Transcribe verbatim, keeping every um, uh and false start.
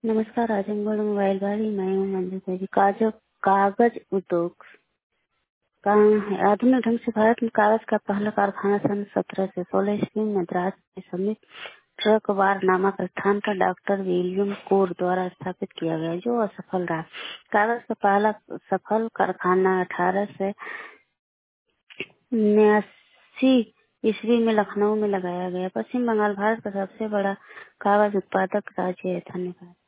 नमस्कार, आजमगढ़ मोबाइल वाली मैं हूँ मंजू देवी। काज कागज उद्योग का आधुनिक ढंग से भारत में कागज का पहला कारखाना सन सत्रह से सोलह ईस्वी में मद्रास के समीप ट्रकवार नामक स्थान पर डॉक्टर विलियम कोर द्वारा स्थापित किया गया, जो असफल रहा। कागज का पहला सफल कारखाना अठारह से उन्यासी ईस्वी में लखनऊ में लगाया गया। पश्चिम बंगाल भारत का सबसे बड़ा कागज उत्पादक राज्य है। धन्यवाद।